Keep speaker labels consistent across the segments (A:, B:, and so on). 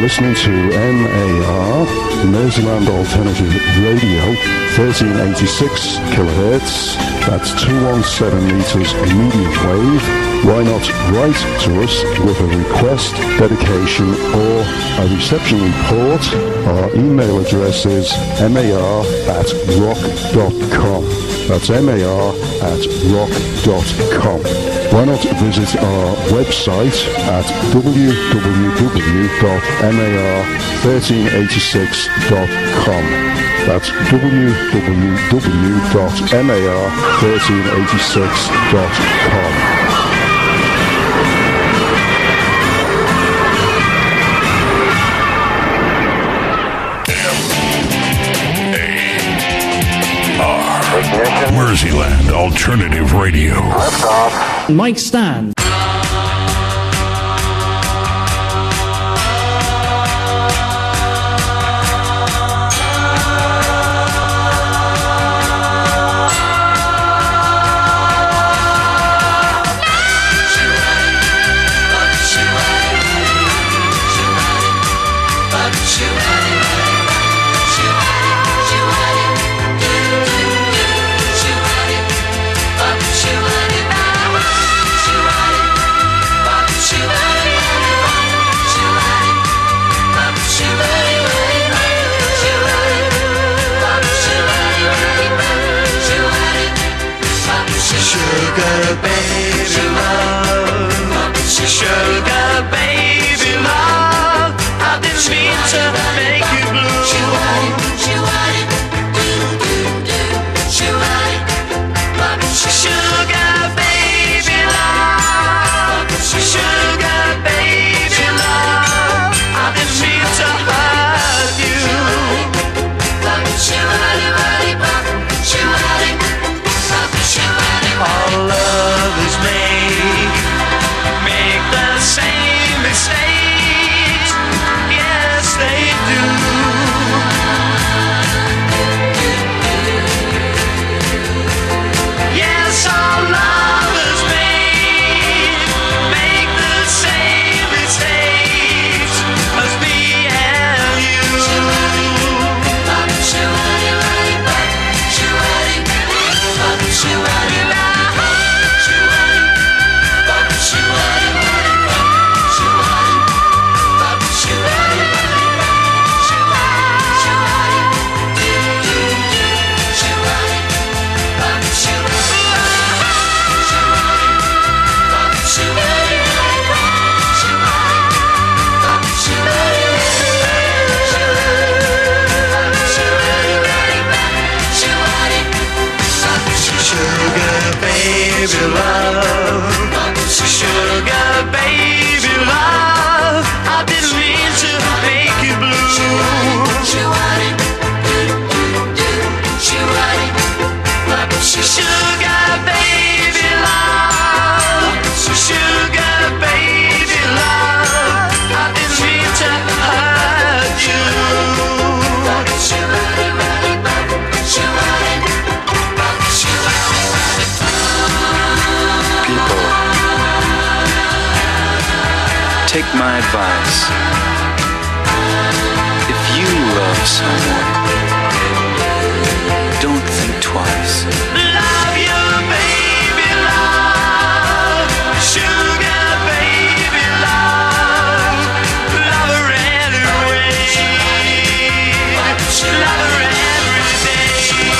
A: listening to MAR, Merseyland Alternative Radio, 1386 kilohertz, that's 217 meters medium wave. Why not write to us with a request, dedication, or a reception report? Our email address is mar@rock.com. That's mar@rock.com. Why not visit our website at www.mar1386.com. That's www.mar1386.com.
B: Merseyland Alternative Radio.
C: Liftoff.
D: Mike Stand.
E: Take my advice. If you love someone, don't think twice.
F: Love you, baby, love. Sugar, baby, love. Love her anyway. Love her every day.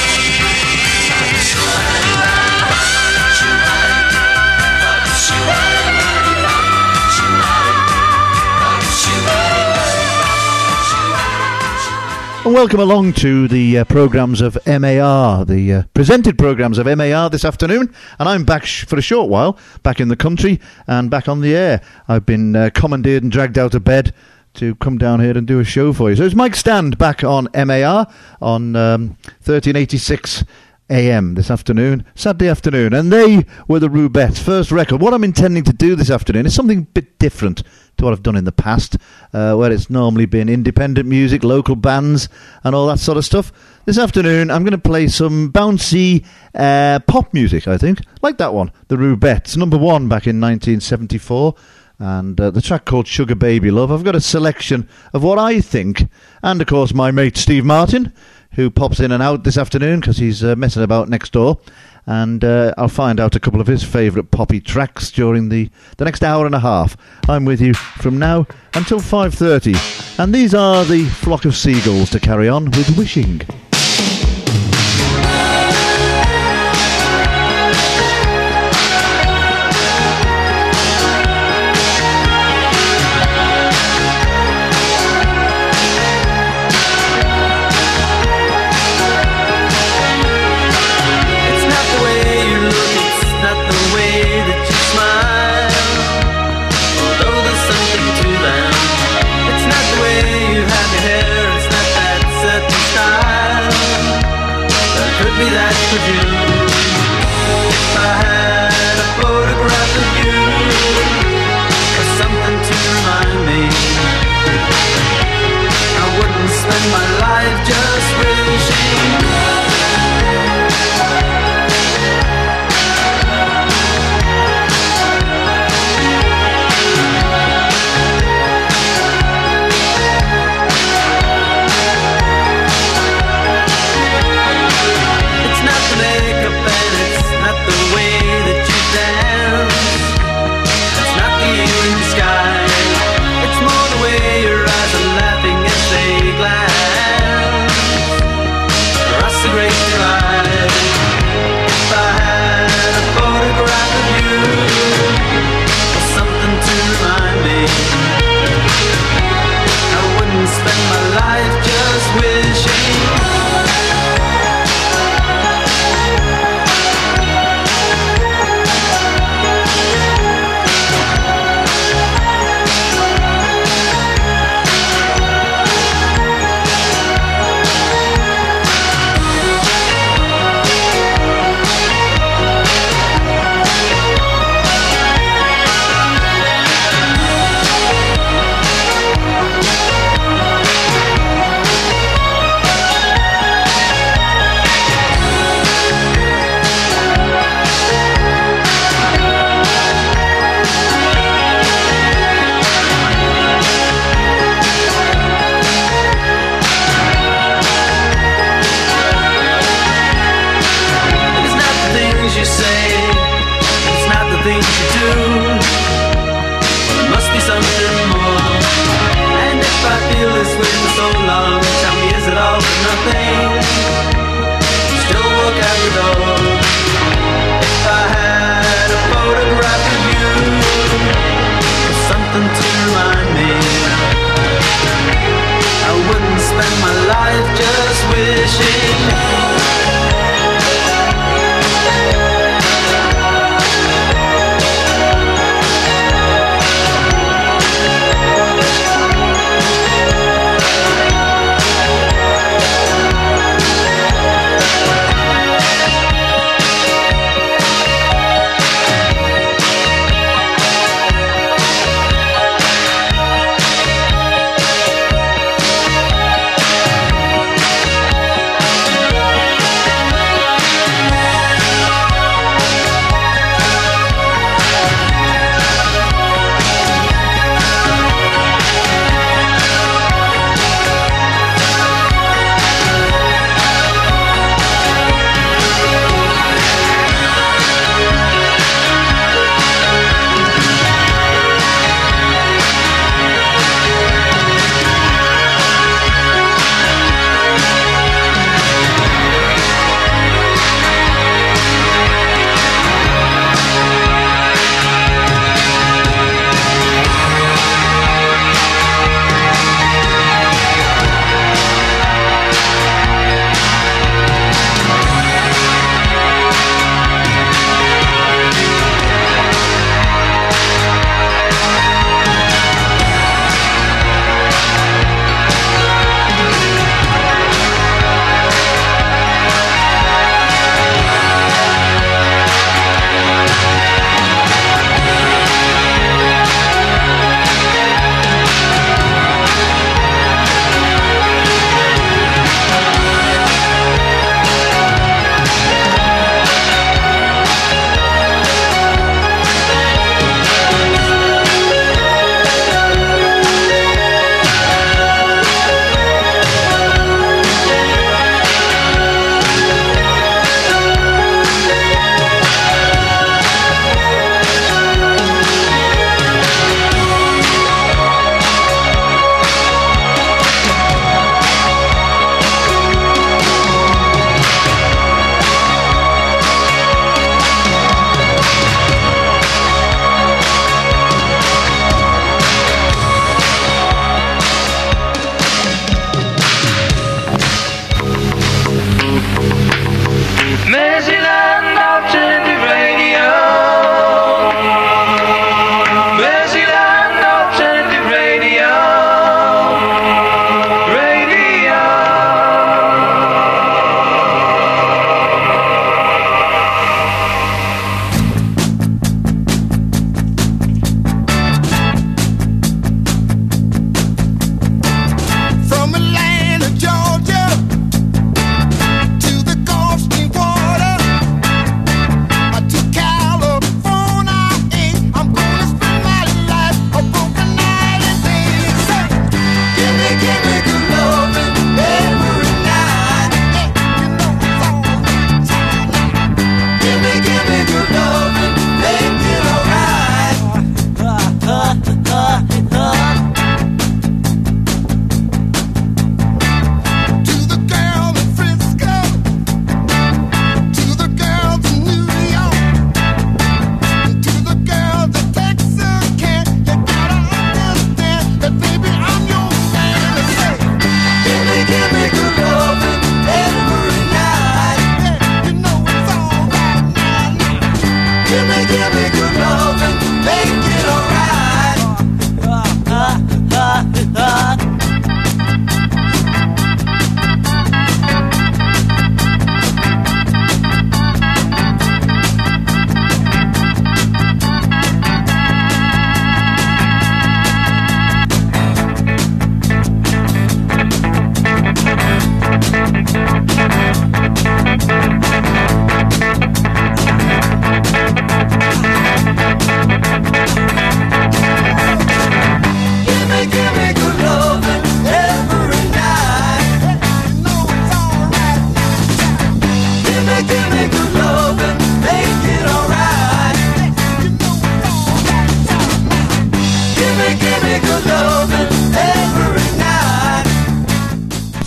G: And welcome along to the programmes of MAR, the presented programmes of MAR this afternoon. And I'm back for a short while, back in the country and back on the air. I've been commandeered and dragged out of bed to come down here and do a show for you. So it's Mike Stand back on MAR on 1386 AM this afternoon, Saturday afternoon. And they were the Rubettes' first record. What I'm intending to do this afternoon is something a bit different to what I've done in the past, where it's normally been independent music, local bands, and all that sort of stuff. This afternoon, I'm going to play some bouncy pop music, I think, like that one, the Rubettes, number one back in 1974. and the track called Sugar Baby Love. I've got a selection of what I think, and of course my mate Steve Martin, who pops in and out this afternoon because he's messing about next door, and I'll find out a couple of his favourite poppy tracks during the next hour and a half. I'm with you from now until 5:30, and these are the Flock of Seagulls to carry on with Wishing.
F: It's not the way you have your hair, it's not that certain style.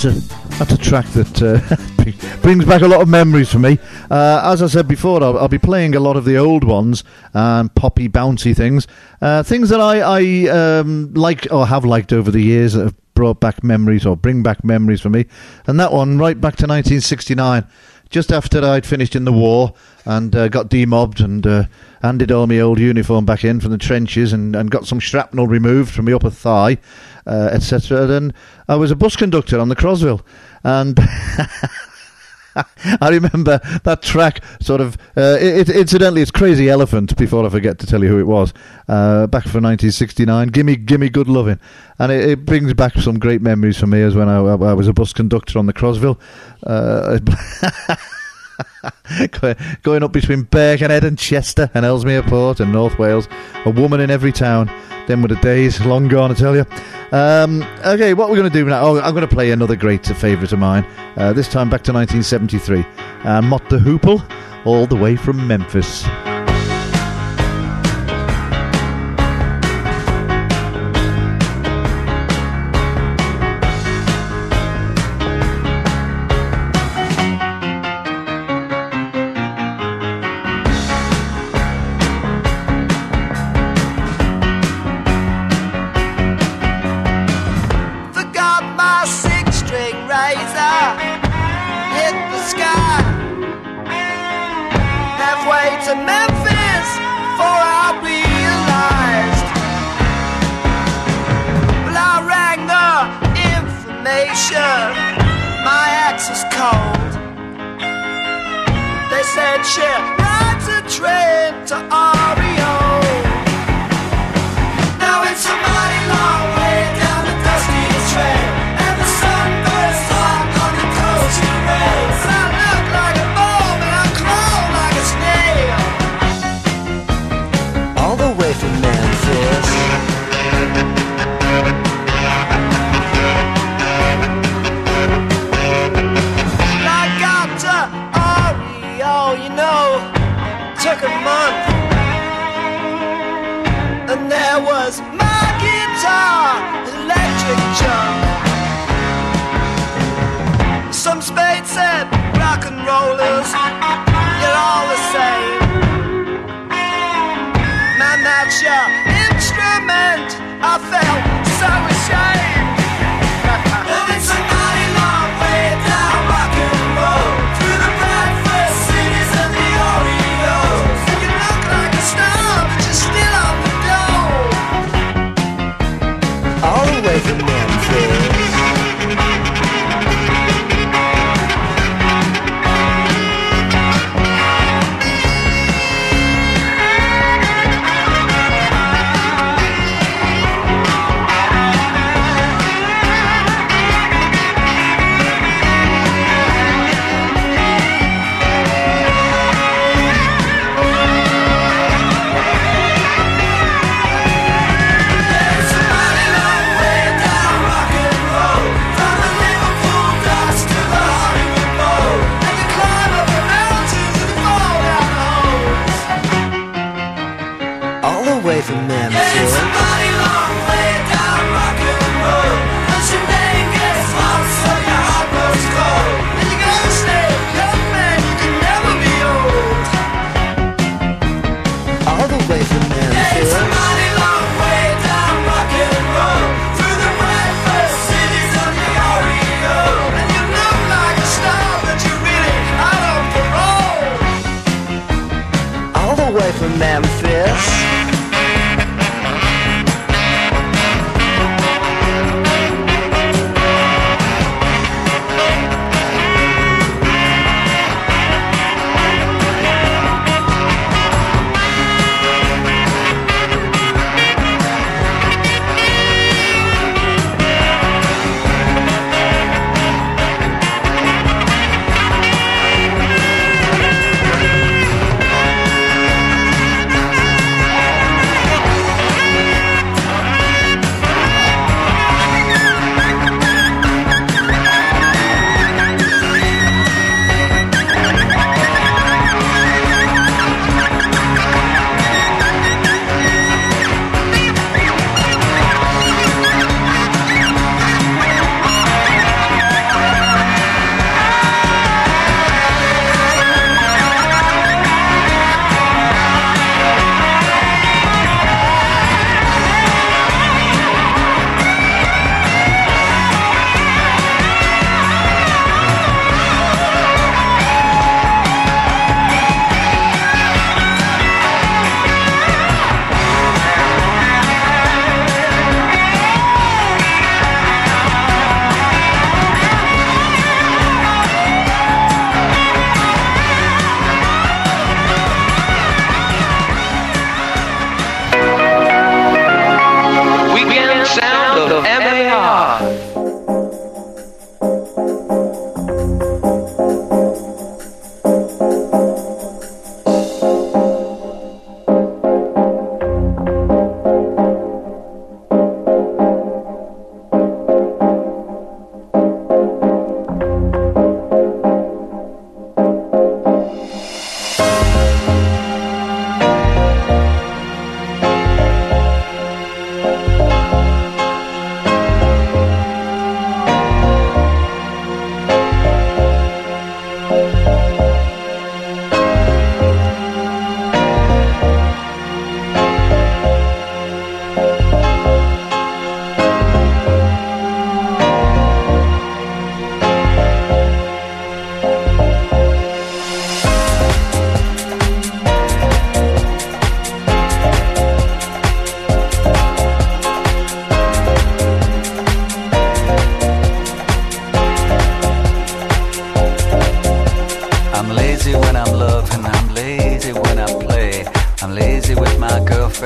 G: That's a track that brings back a lot of memories for me. As I said before, I'll be playing a lot of the old ones and poppy, bouncy things. Things that I like or have liked over the years that have brought back memories or bring back memories for me. And that one, right back to 1969, just after I'd finished in the war and got demobbed and handed all my old uniform back in from the trenches and got some shrapnel removed from my upper thigh, etc. Then I was a bus conductor on the Crosville, and I remember that track sort of, incidentally, it's Crazy Elephant, before I forget to tell you who it was, back from 1969, Gimme Good Lovin'. And it brings back some great memories for me as when I was a bus conductor on the Crosville. Going up between Birkenhead and Chester and Ellesmere Port and North Wales, a woman in every town. Them were the days, long gone, I tell you. Okay, what we're going to do now, I'm going to play another great favourite of mine, this time back to 1973, Mott the Hoople, all the way from Memphis.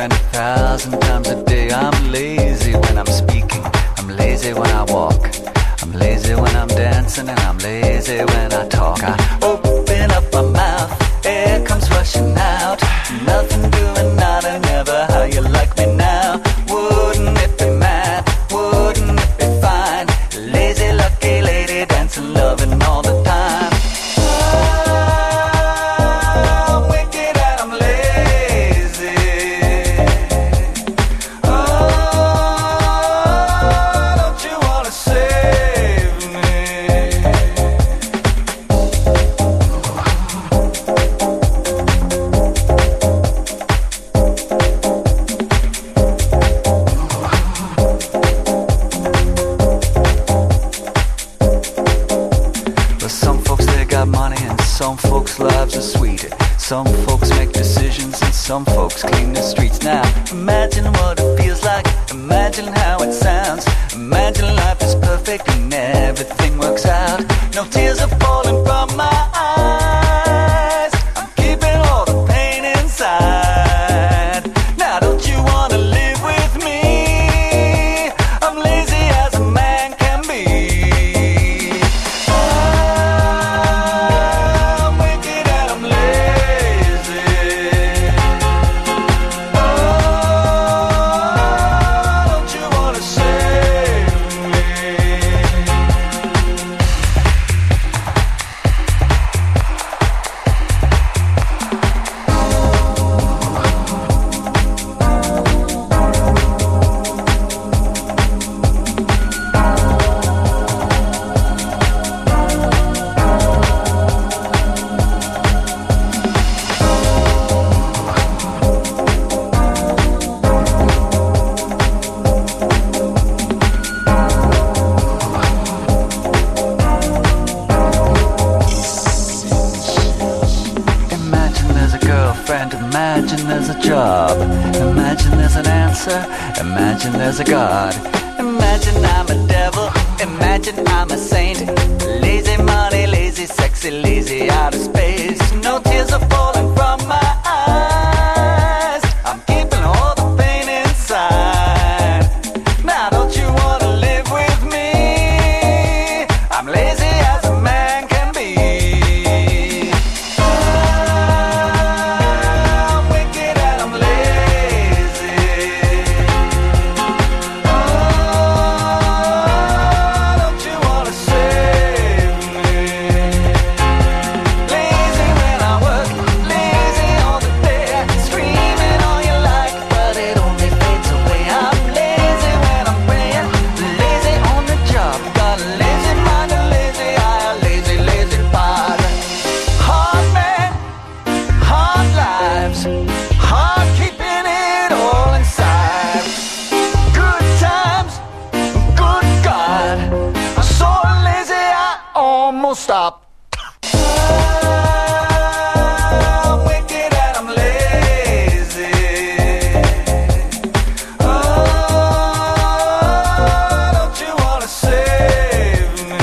E: friend 1,000 times a day. I'm lazy when I'm speaking, I'm lazy when I walk, I'm lazy when I'm dancing, and I'm lazy when I talk. I open up my mouth, air comes rushing out, nothing doing, nada, never. How you like me now? Wouldn't it be mad? Wouldn't it be fine? Lazy, lucky lady, dancing, loving all the time. I'm wicked and I'm lazy. Oh, don't you wanna save me? But some folks, they got money, and some folks' lives are sweeter. Some folks make decisions, and some folks clean the streets. Now, imagine what it feels like, imagine how it sounds. Imagine life is perfect and everything works out. No tears are falling from my eyes, I'm keeping all the pain inside. Now, don't you wanna live with me? I'm lazy as a man can be. I'm wicked and I'm lazy. Oh, don't you wanna save me? Imagine there's a girlfriend, imagine there's a job, imagine there's an answer, imagine there's a God. Imagine I'm a devil, imagine I'm a saint. Lazy money, lazy sexy, lazy out of space. No tears are falling from my eyes, I'm keeping all the pain inside. Now don't you wanna live with me? I'm lazy as a man can be. I'm wicked and I'm lazy. Oh, don't you wanna save me? Lazy when I work, lazy all the day, screaming all you like, but it only fades away. I'm lazy when I'm praying, lazy on the job, got a lazy mind, a lazy eye, a lazy, lazy body. Hard man, hard lives, hard keeping it all inside. Good times, good God, I'm so lazy I almost stopped. I'm wicked and I'm lazy. Oh, don't you wanna save me?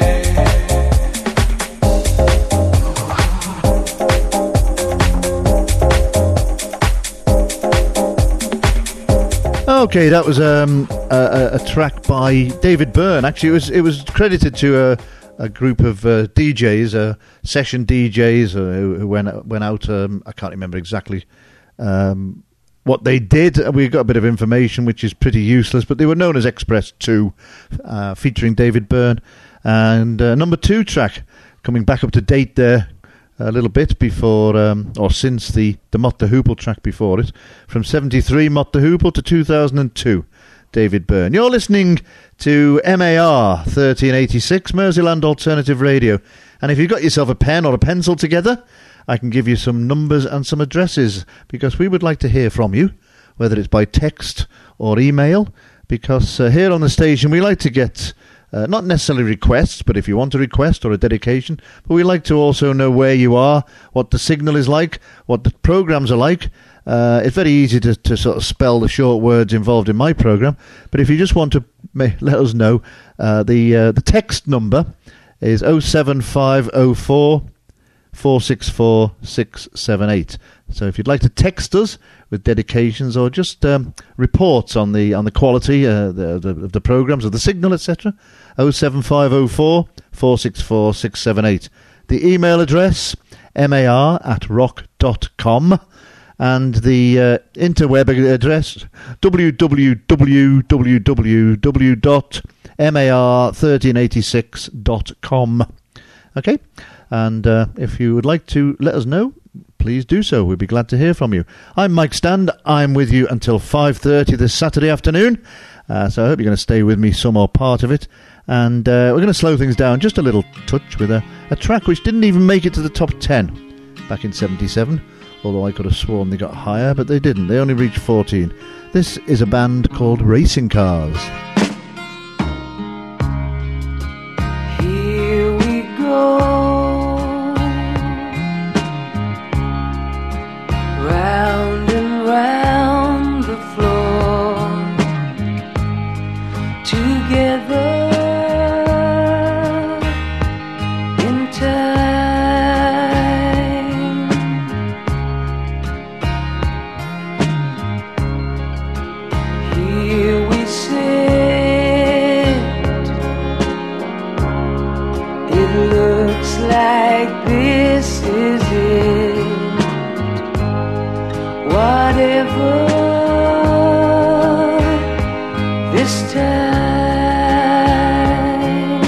G: Okay, that was a track by David Byrne. Actually, it was credited to a group of DJs, session DJs who went out. I can't remember exactly what they did. We got a bit of information which is pretty useless, but they were known as Express 2, featuring David Byrne. And number 2 track, coming back up to date there a little bit before, or since the Mott the Hoople track before it, from 73 Mott the Hoople to 2002, David Byrne. You're listening to MAR 1386, Merseyland Alternative Radio. And if you've got yourself a pen or a pencil together, I can give you some numbers and some addresses, because we would like to hear from you, whether it's by text or email, because here on the station we like to get not necessarily requests, but if you want a request or a dedication, but we like to also know where you are, what the signal is like, what the programs are like. It's very easy to sort of spell the short words involved in my program, but if you just want to let us know, the text number is 07504 464 678. So if you'd like to text us with dedications or just reports on the quality of the programmes, of the signal, etc., 07504 464 678. The email address, mar@rock.com, and the interweb address, www.mar1386.com. Okay, and if you would like to let us know, please do so. We'd be glad to hear from you. I'm Mike Stand. I'm with you until 5:30 this Saturday afternoon. So I hope you're going to stay with me some or part of it. And we're going to slow things down just a little touch with a track which didn't even make it to the top 10 back in 77. Although I could have sworn they got higher, but they didn't. They only reached 14. This is a band called Racing Cars.
C: Here we go, round and round the floor, together in time. Here we sit, it looks like this is it. Whatever this time,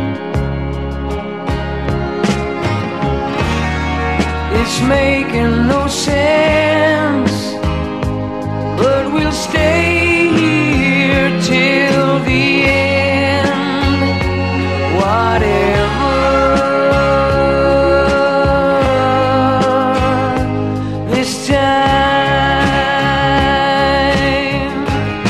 C: it's making no sense, but we'll stay here till the end. Whatever this time,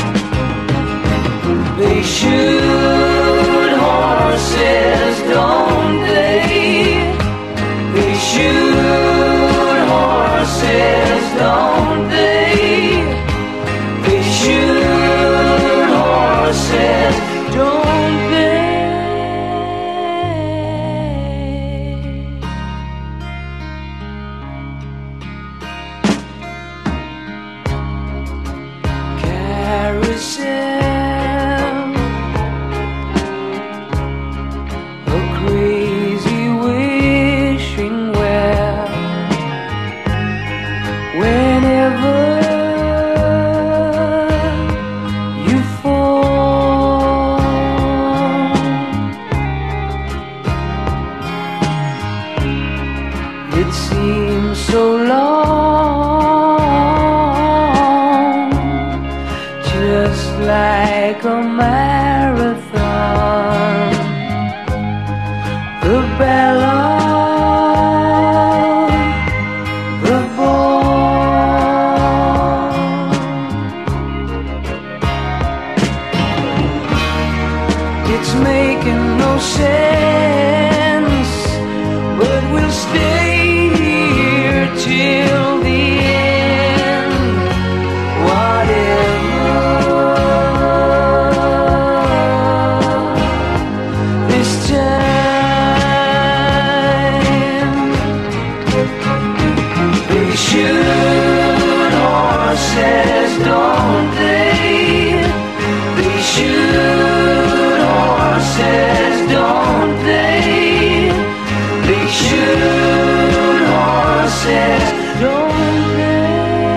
C: they shoot horses, don't they? They shoot horses, don't they? They shoot horses, don't they? Carousel, a crazy wishing well. Whenever you fall, it seems so long, just like a marathon. The bell of the ball, it's making no sense, but we'll stay here till the end. Whatever this time, they shoot horses, don't they? They shoot horses, don't they? They shoot horses, don't they?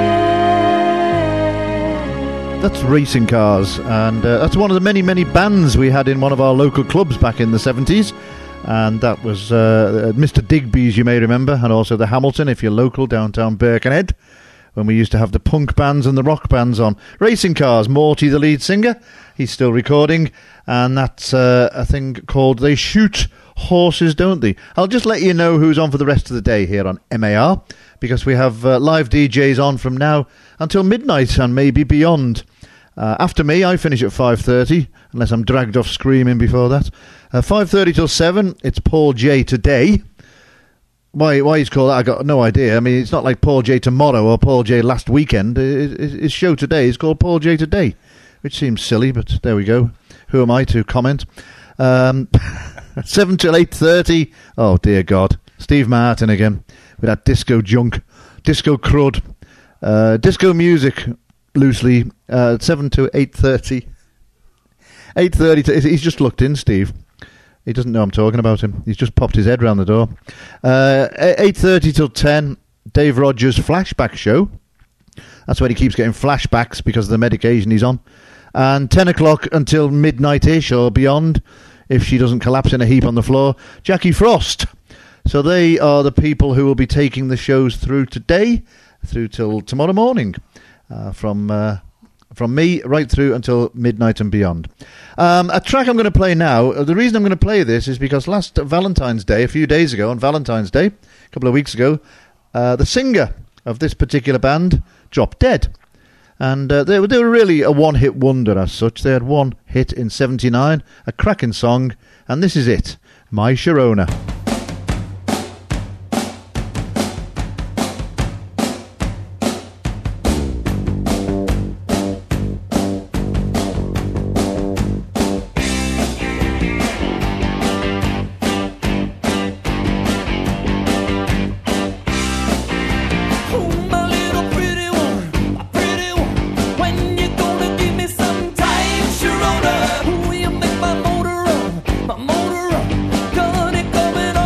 G: That's Racing Cars, and that's one of the many, many bands we had in one of our local clubs back in the 70s. And that was Mr. Digby's, you may remember, and also the Hamilton, if you're local, downtown Birkenhead, when we used to have the punk bands and the rock bands on. Racing Cars, Morty, the lead singer, he's still recording, and that's a thing called They Shoot Horses, Don't They? I'll just let you know who's on for the rest of the day here on MAR, because we have live DJs on from now until midnight and maybe beyond. After me, I finish at 5:30, unless I'm dragged off screaming before that. 5:30 till 7, it's Paul J today. Why he's called that, I got no idea. I mean, it's not like Paul J tomorrow or Paul J last weekend. His show today is called Paul J today, which seems silly, but there we go. Who am I to comment? 7 till 8:30. Oh, dear God. Steve Martin again with that disco junk. disco crud, disco music, loosely, 7 to 8:30. 8:30. He's just looked in, Steve. He doesn't know I'm talking about him. He's just popped his head round the door. 8:30 till 10, Dave Rogers' flashback show. That's when he keeps getting flashbacks because of the medication he's on. And 10 o'clock until midnight-ish or beyond, if she doesn't collapse in a heap on the floor, Jackie Frost. So they are the people who will be taking the shows through today, through till tomorrow morning, from me right through until midnight and beyond. A track I'm going to play now, the reason I'm going to play this is because last Valentine's Day, a few days ago, on Valentine's Day, a couple of weeks ago, the singer of this particular band dropped dead. And they were really a one-hit wonder as such. They had one hit in 79, a cracking song, and this is it, My Sharona.
E: Coming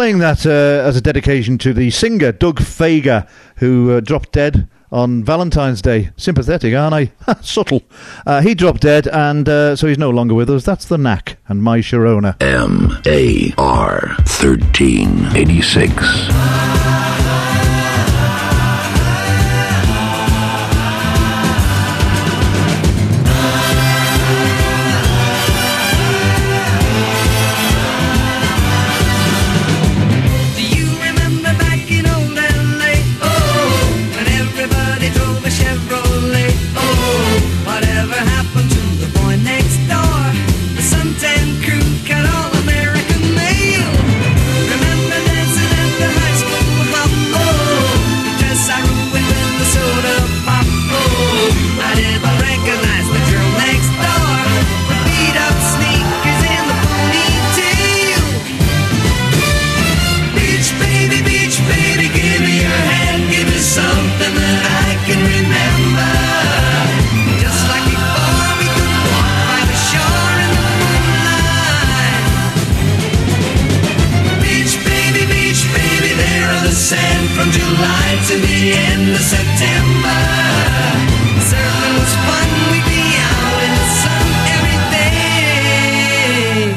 G: playing that as a dedication to the singer Doug Fager, who dropped dead on Valentine's Day. Sympathetic, aren't I? Subtle. He dropped dead, and so he's no longer with us. That's The Knack and My Sharona.
B: MAR 1386.
F: Do you remember back in old LA? Oh, when everybody drove a Chevrolet. Oh, whatever happened to the boy next door? The suntan crew got all American mail. Remember dancing at the high school hop? Oh, the dress I ruined with the soda pop. Oh, I didn't recognize the girl next door with beat up sneakers and the ponytail. Beach baby, give me your hand, give me something that I can remember. Just like before, we could walk by the shore in the moonlight. Beach baby, there on the sand from July to the end of September. Surfing was fun, we'd be out in the sun every day.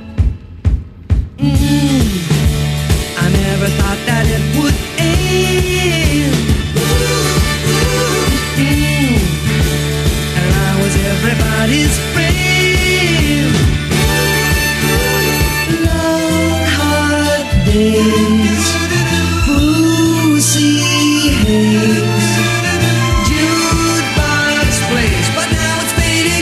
F: I never thought that it would end. And I was everybody's friend. Long, hard days, Pussy haze, jukebox plays, but now it's faded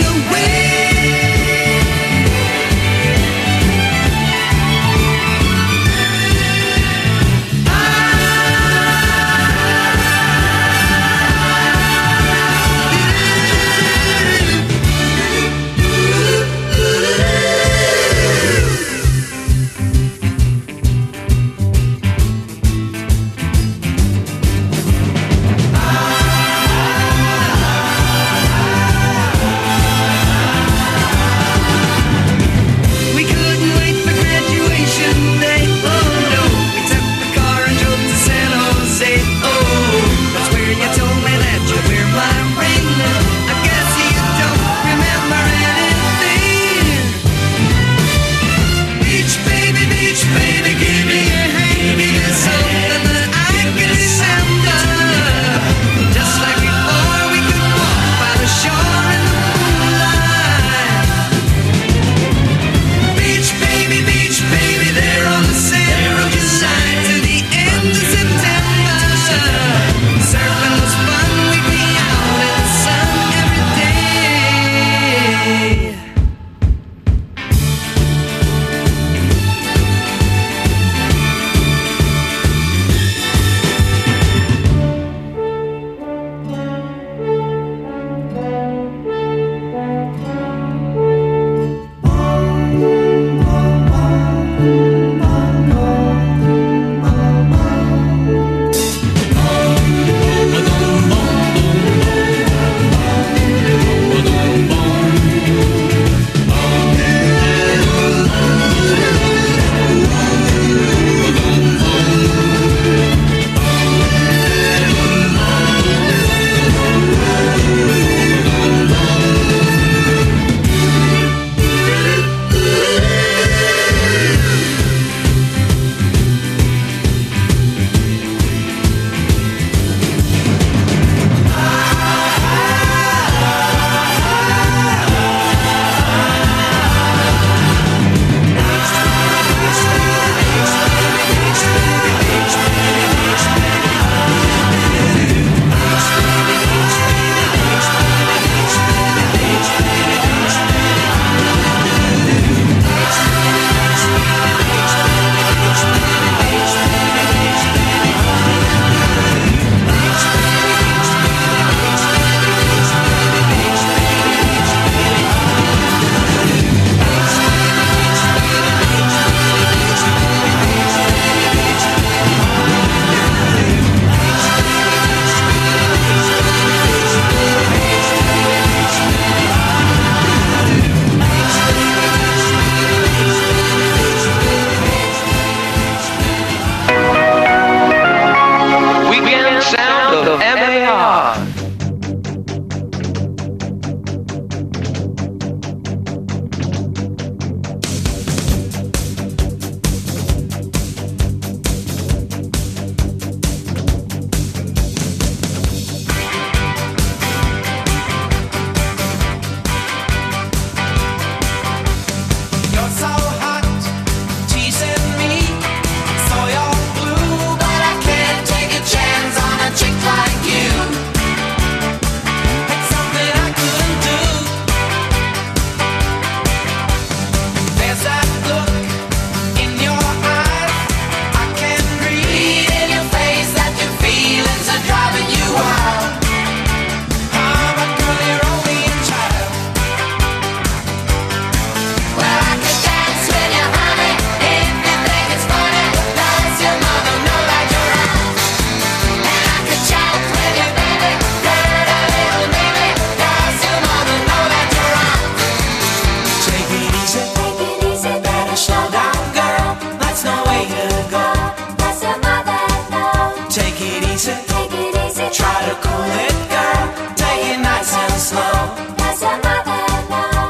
E: Take it easy. Try to cool it, girl. Take it nice and slow. Does your mother know?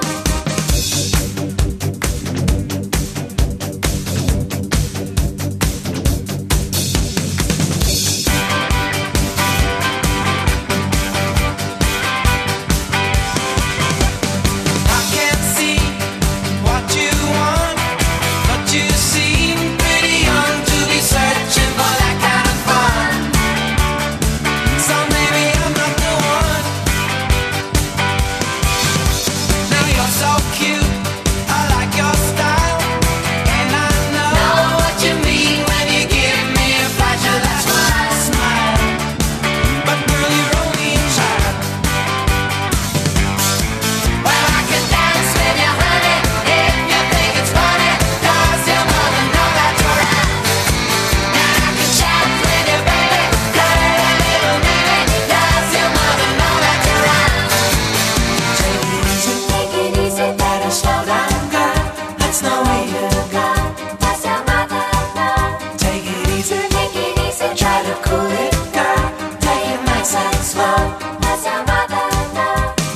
E: I can't see what you want, but you seem pretty young to be searching for that kind of fun. So maybe I'm not the one. Now you're so cute, I like your style, and I know what you mean when you give me a flash of that smile. But girl, you're only a child. Well, I could dance with you, honey, if you think it's funny, 'cause your mother know that you're out. And I could chat with you, baby, flirt a little maybe, 'cause your mother know that you're out. Take it easy, better slow down, girl. That's no way to go. Does your mother know? Take it easy, try to cool it, girl. Take it nice and slow. Does your mother know?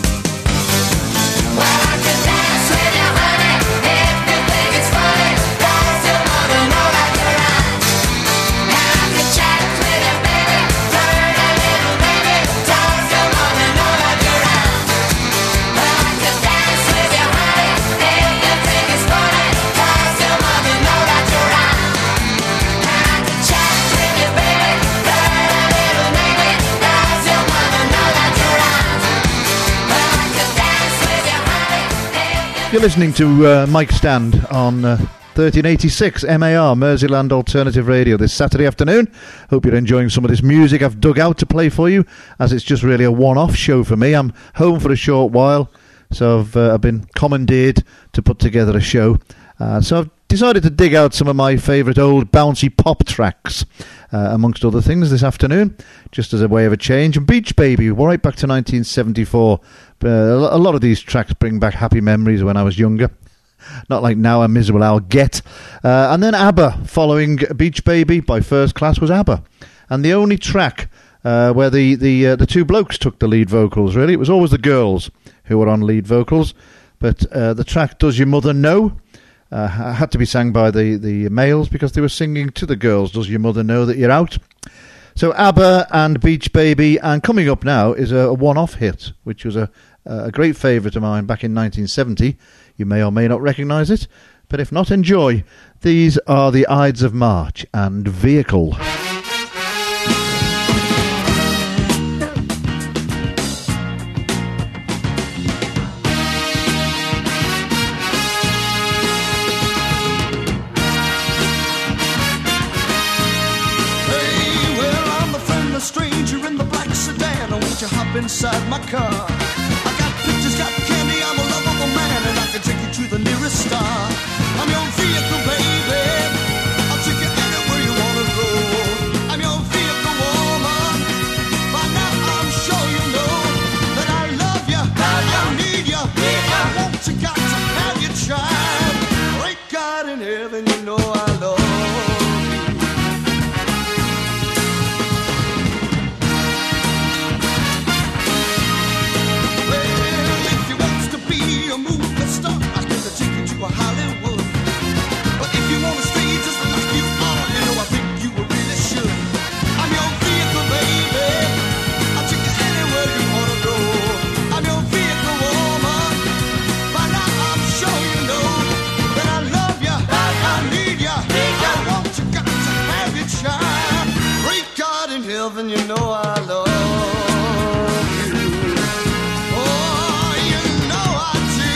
E: Well, I could dance with you, honey, if you think it's funny, 'cause your mother know that you're out. And I could chat with you, baby, flirt a little maybe, 'cause your mother know that you're out. Well, I could dance with you, honey, if you think it's funny, 'cause your mother know that you're out. And I could chat with you, baby, flirt a little maybe, 'cause your mother know that you're out. Well, I could dance with you, honey, if you
G: You're listening to Mike Stand on 1386 MAR, Merseyland Alternative Radio, this Saturday afternoon. Hope you're enjoying some of this music I've dug out to play for you, as it's just really a one-off show for me. I'm home for a short while, so I've been commandeered to put together a show. So I've decided to dig out some of my favourite old bouncy pop tracks, amongst other things, this afternoon, just as a way of a change. And Beach Baby, right back to 1974. A lot of these tracks bring back happy memories when I was younger. Not like now, a miserable I'll get. And then ABBA, following Beach Baby by First Class, was ABBA. And the only track where the two blokes took the lead vocals, really. It was always the girls who were on lead vocals. But the track Does Your Mother Know had to be sang by the males, because they were singing to the girls, Does Your Mother Know That You're Out? So ABBA and Beach Baby, and coming up now is a one-off hit, which was a great favourite of mine back in 1970. You may or may not recognise it, but if not, enjoy. These are the Ides of March and Vehicle.
D: Hey, well, I'm a friendless stranger in the black sedan. Won't you hop inside my car? I got pictures, got candy, I'm a lovable man, and I can take you to the nearest star. I'm your vehicle, baby. I'll take you anywhere you wanna go. I'm your vehicle, woman. By now I'm sure you know that I love you, I need you, I want you, got to have your child. Great God in heaven, you know I love you. Well, if you wants to be a movie star, I can take you to a Hollywood. But if you wanna stay just like you are, you know I think you really should. I'm your vehicle, baby. I'll take you anywhere you wanna go. I'm your vehicle, woman. By now I'm sure you know that I love you, I need you, I want you, got to have your child. Great God in heaven, you know I love you. Oh, you know I do.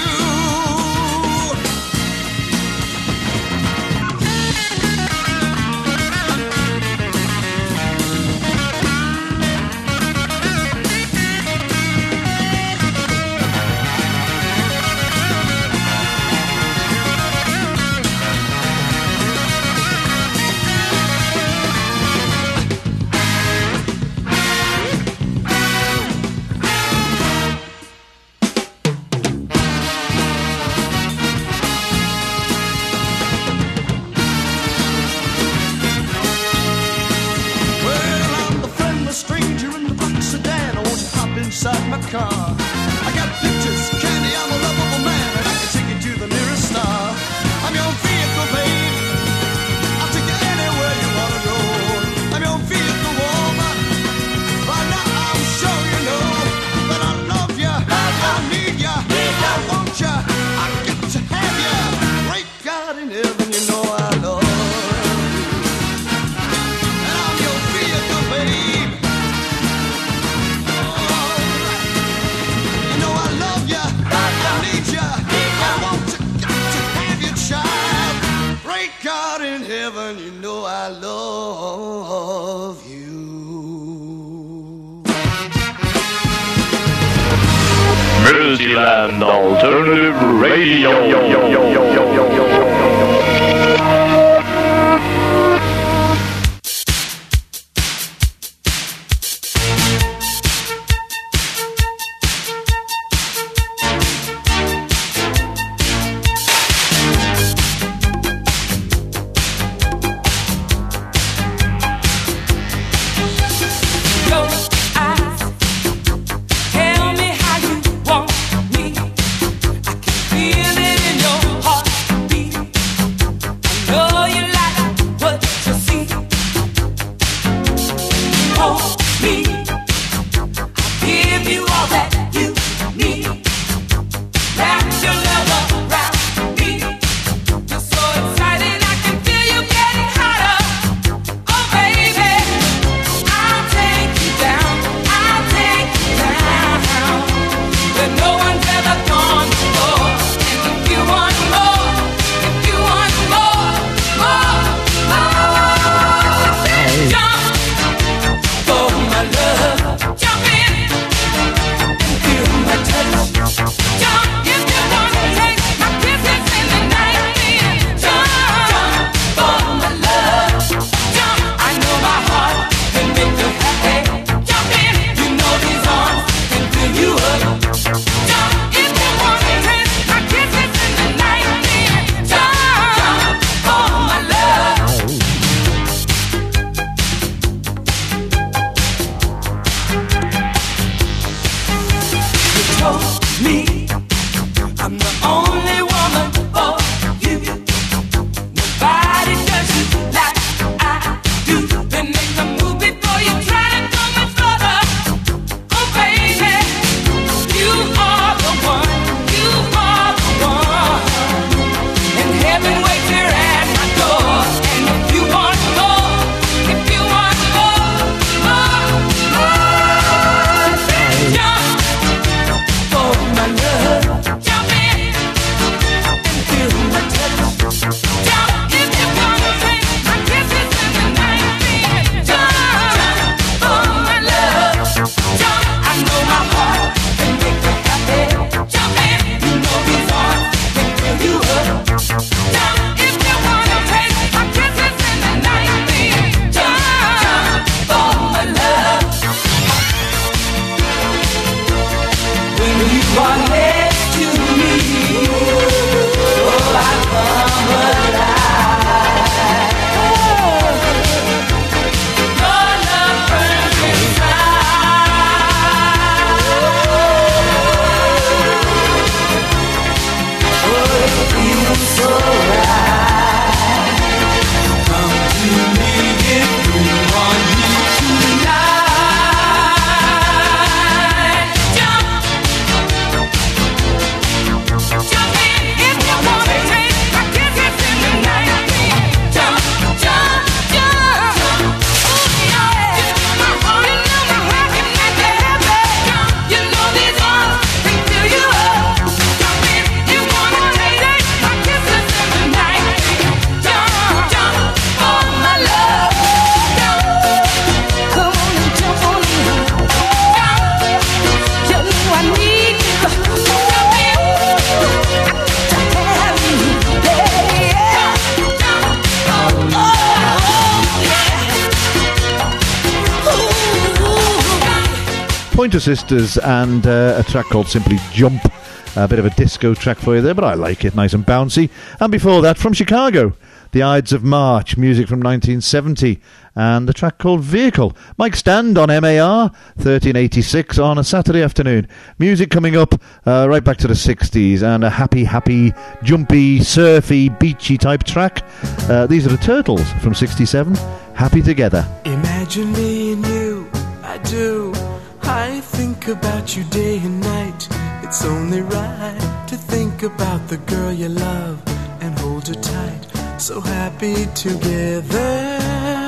H: Fantasyland Alternative Radio.
I: Feel it in your heartbeat.
G: Pointer Sisters and a track called Simply Jump. A bit of a disco track for you there, but I like it, nice and bouncy. And before that, from Chicago, The Ides of March, music from 1970, and the track called Vehicle. Mike Stand on MAR, 1386 on a Saturday afternoon. Music coming up right back to the 60s, and a happy, jumpy, surfy, beachy type track. These are the Turtles from 67, Happy Together.
J: Imagine me and you, I do. I think about you day and night. It's only right to think about the girl you love and hold her tight. So happy together.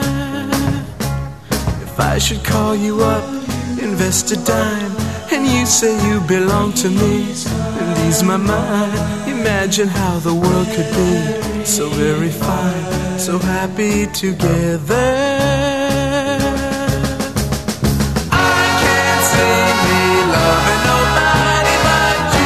J: If I should call you up, invest a dime, and you say you belong to me, and ease my mind. Imagine how the world could be so very fine, so happy together. I can't see me loving nobody but you.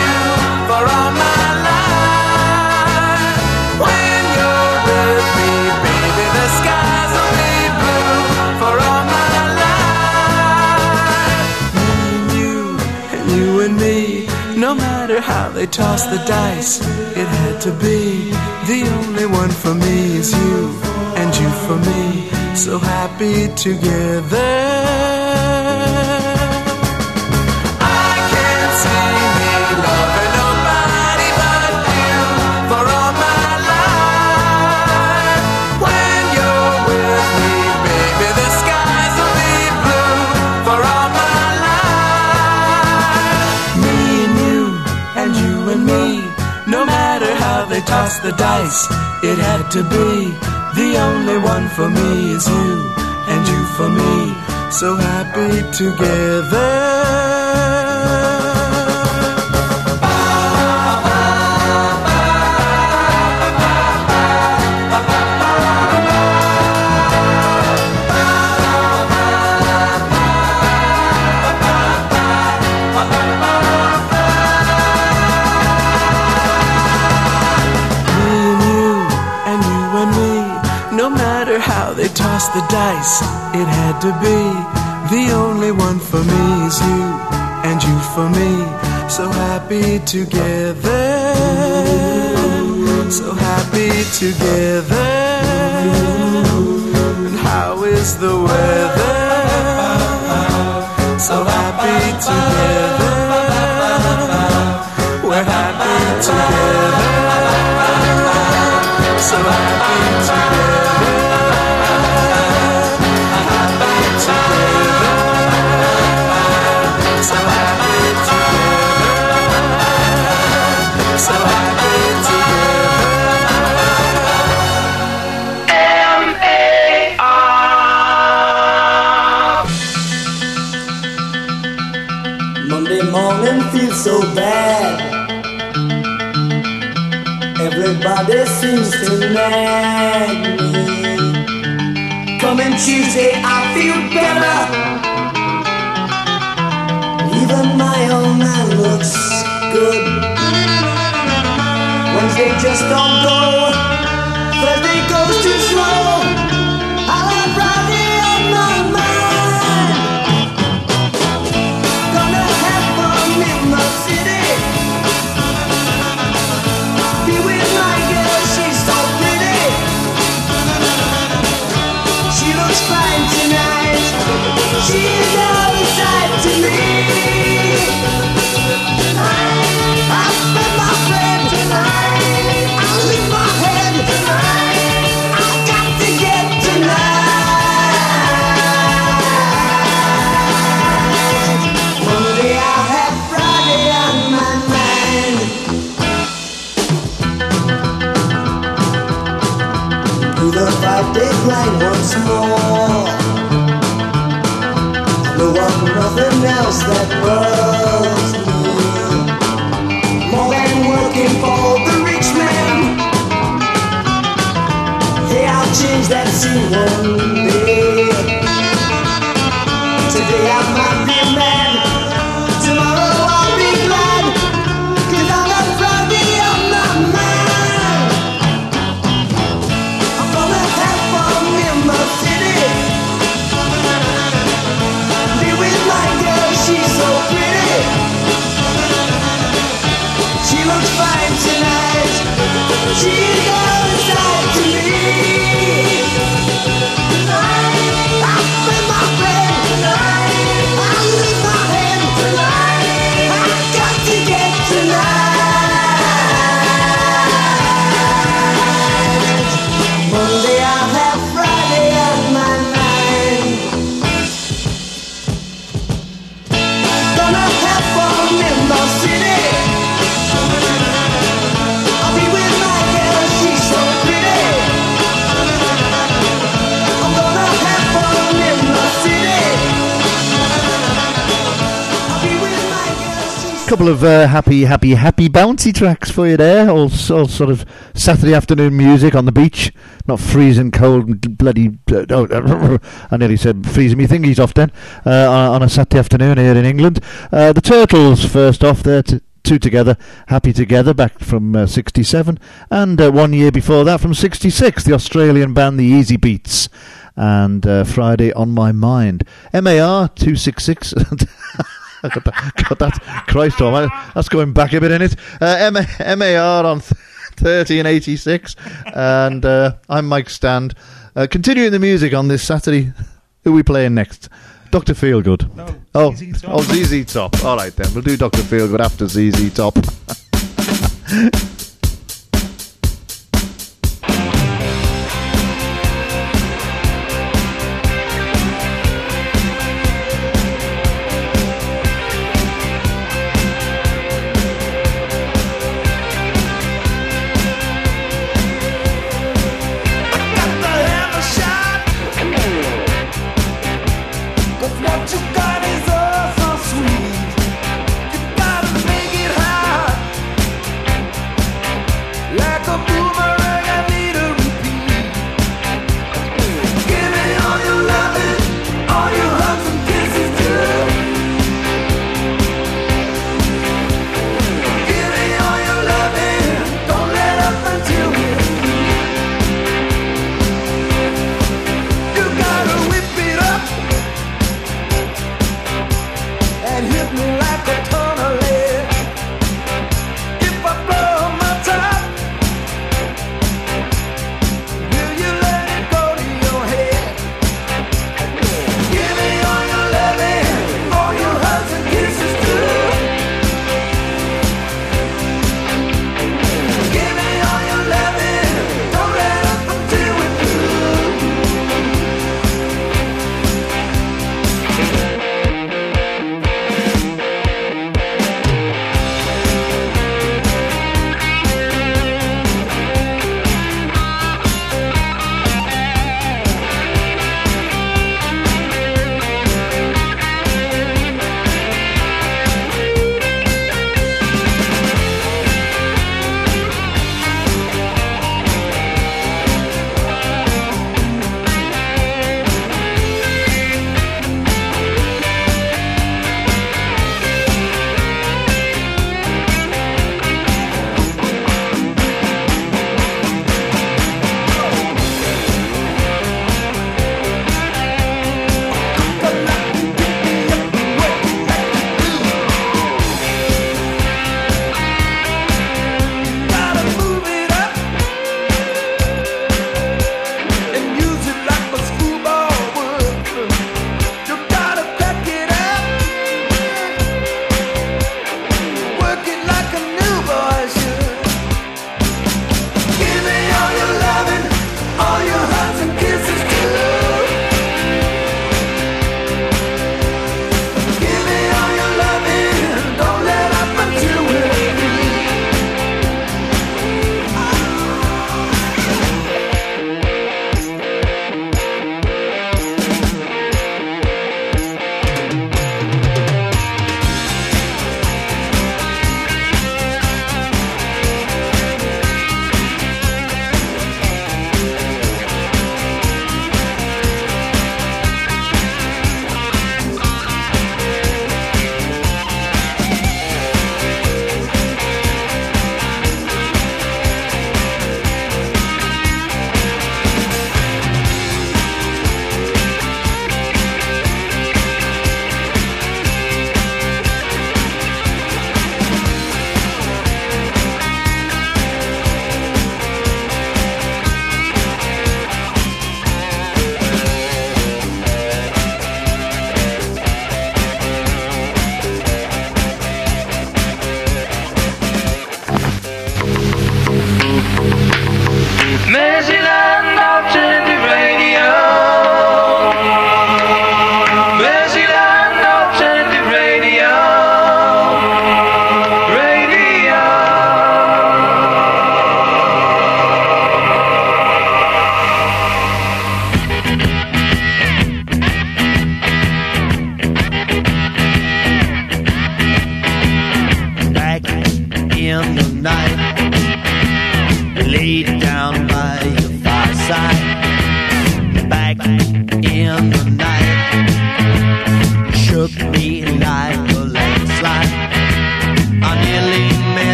J: No matter how they toss the dice, it had to be. The only one for me is you, and you for me. So happy together. Toss the dice, it had to be. The only one for me is you, and you for me. So happy together. Toss the dice, it had to be. The only one for me is you, and you for me. So happy together. So happy together. And how is the weather? So happy together. We're happy together. So happy together.
K: Monday morning feels so bad. Everybody seems to nag me. Coming Tuesday I feel better. Even my old man looks good. Wednesday just don't go. Thursday goes too slow. I'll have Friday on my mind. Gonna have fun in the city. Be with my girl, she's so pretty. She looks fine tonight. She's all inside to me. I'll spend my friend tonight. I'll leave my head tonight. I've got to get tonight. Monday I'll have Friday on my mind. Do the 5-day grind once more. I know of nothing else that works me. More than working for the rich man. Hey, I'll change that scene one day. Today I might be mad. Tomorrow I'll be glad. 'Cause I'll have Friday on my mind. I'm gonna have fun in the city. Be with my girl, she's so pretty. She looks fine tonight. She's all inside to me. Tonight, I'll spend my friend tonight. I'll leave my hand tonight. I've got to get tonight. Monday I'll have Friday on my mind. Gonna have fun in the city. I'll be with my girl, she's so pretty. I'm gonna have fun in the city. I'll be with my girl, she's
G: Couple of happy bouncy tracks for you there. All sort of Saturday afternoon music on the beach. Not freezing cold and bloody... I nearly said freezing me thingies off then. On a Saturday afternoon here in England. The Turtles first off there. Two Together, Happy Together, back from 67. And 1 year before that from 66, the Australian band The Easy Beats. And Friday on My Mind. MAR 266... God, that's Christ, Tom, that's going back a bit in it. MAR on 1386, and I'm Mike Stand. Continuing the music on this Saturday, who are we playing next? Dr. Feelgood. No, ZZ Top. ZZ Top. All right then, we'll do Dr. Feelgood after ZZ Top.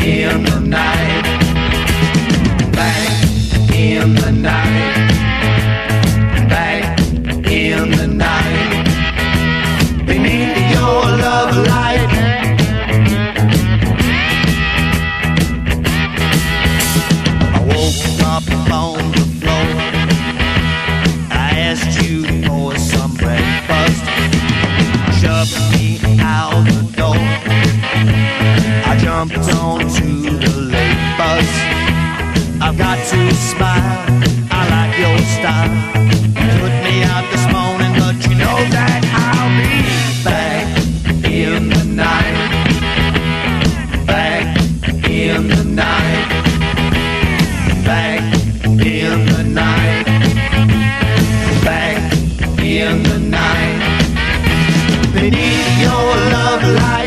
C: in the night, back in the night, back in the night, beneath your love light. I woke up on the floor, I asked you for some breakfast, shoved me out the door, I jumped onto the late bus. I've got to smile, I like your style. Put me out this morning, but you know that I'll be back in the night, back in the night, back in the night, back in the night, beneath your love light.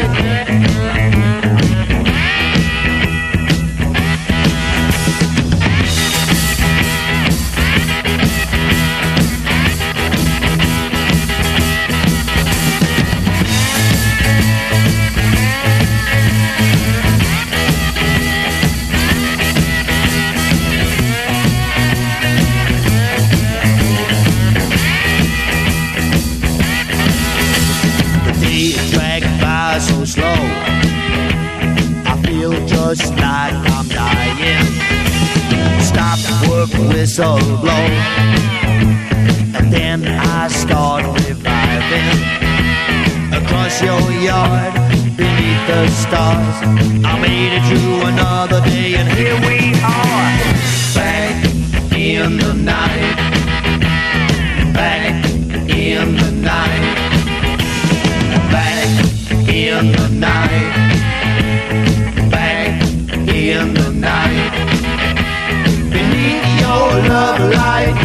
C: So slow, I feel just like I'm dying. Stop work, whistle blow, and then I start reviving. Across your yard, beneath the stars, I made it through another day, and here we are, back in the night, back in the night, back in the night, back in the night, beneath your love light.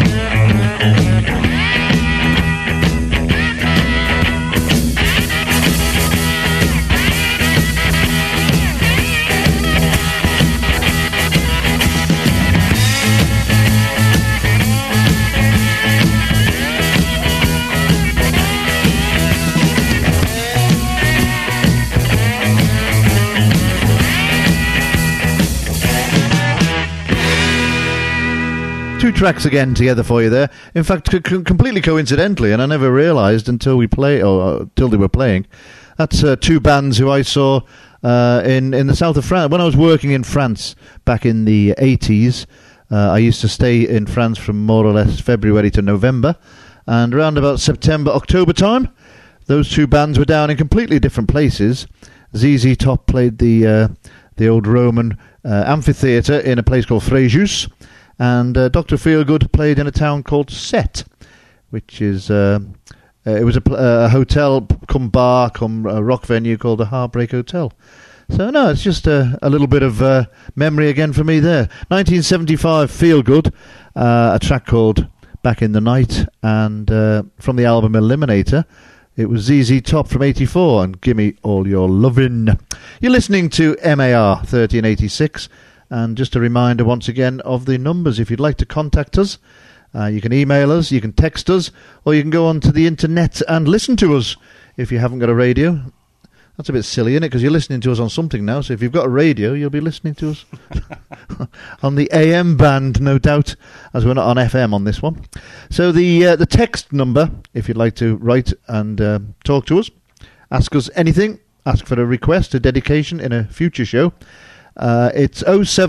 G: Two tracks again together for you there. In fact, completely coincidentally, and I never realised until we till they were playing. That's two bands who I saw in the south of France when I was working in France back in the 80s. I used to stay in France from more or less February to November, and around about September, October time, those two bands were down in completely different places. ZZ Top played the old Roman amphitheatre in a place called Fréjus. And Dr. Feelgood played in a town called Sète, which is it was a hotel cum bar cum rock venue called the Heartbreak Hotel. So no, it's just a little bit of memory again for me there. 1975, Feelgood, a track called Back in the Night, and from the album Eliminator, it was ZZ Top from 84 and Gimme All Your Lovin'. You're listening to MAR 1386. And just a reminder once again of the numbers. If you'd like to contact us, you can email us, you can text us, or you can go onto the internet and listen to us if you haven't got a radio. That's a bit silly, isn't it? Because you're listening to us on something now. So if you've got a radio, you'll be listening to us on the AM band, no doubt, as we're not on FM on this one. So the text number, if you'd like to write and talk to us, ask us anything, ask for a request, a dedication in a future show. It's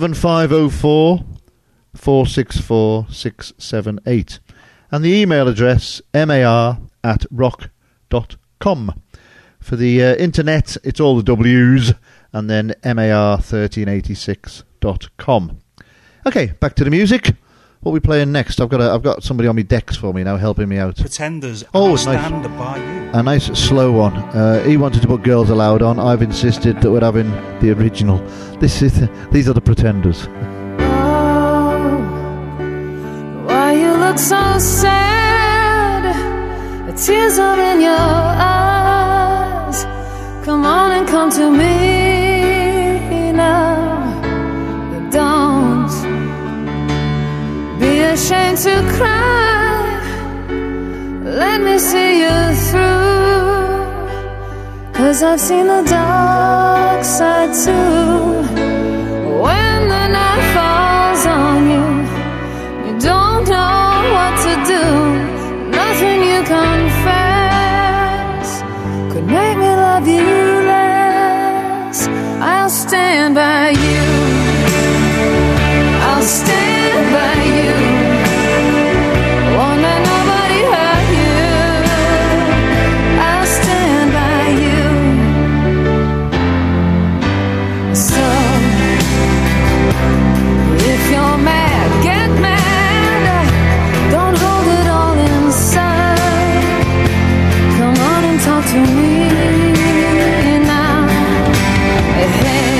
G: 07504 464 678. And the email address, mar@rock.com. For the internet, it's all the W's, and then mar1386.com. Okay, back to the music. What are we playing next? I've got somebody on my decks for me now helping me out.
L: Pretenders.
G: Oh,
L: Stand By You.
G: A nice slow one. He wanted to put Girls Aloud on. I've insisted that we're having the original. These are the Pretenders.
M: Oh, why you look so sad? The tears are in your eyes. Come on and come to me now. Don't be ashamed to cry. Let me see you through. 'Cause I've seen the dark side too. you. I'll stand by you. Won't let nobody hurt you. I'll stand by you. So if you're mad, get mad. Don't hold it all inside. Come on and talk to me now. Hey,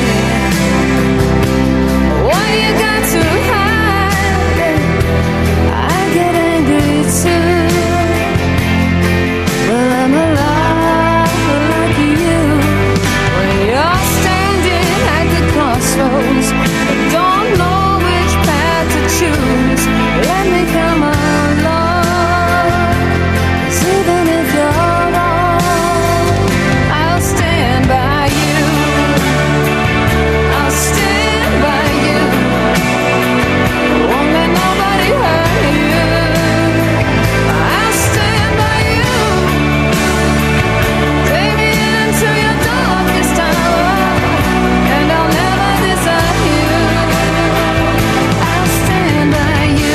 M: what you got to hide? I get angry too. Well, I'm alive like you. When you're standing at the crossroads, don't know which path to choose. Let me come along. 'Cause even if you're wrong, I'll stand by you. I'll stand by you. Won't let nobody hurt you. I'll stand by you. Take me into your darkest hour, and I'll never desert you. I'll stand by you.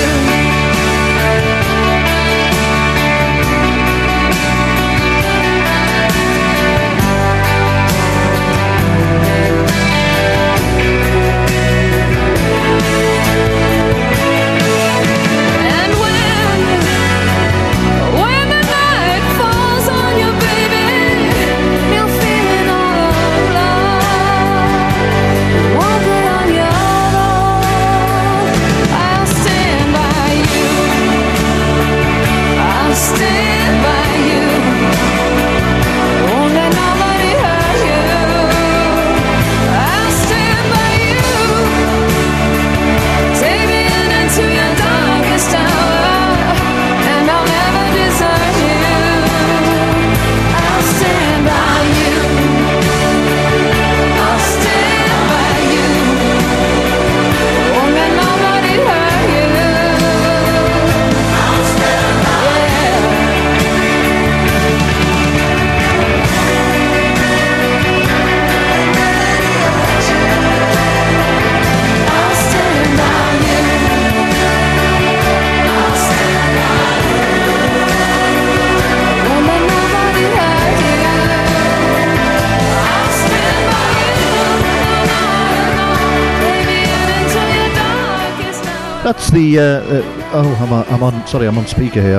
M: And when the night falls on you, baby, you're feeling all alone. Won't get on your own. I'll stand by you. I'll stand by you. Won't let nobody hurt you. I'll stand by you. Take me into your darkest hour, and I'll never desert you. I'll stand by you. I'll stand by you. Won't let nobody hurt you. I'll stand by you. I'll stand by you. I'll stand by you. Won't let nobody hurt you. I'll stand by you. Take me into your darkest hour.
G: That's the. I'm on speaker here.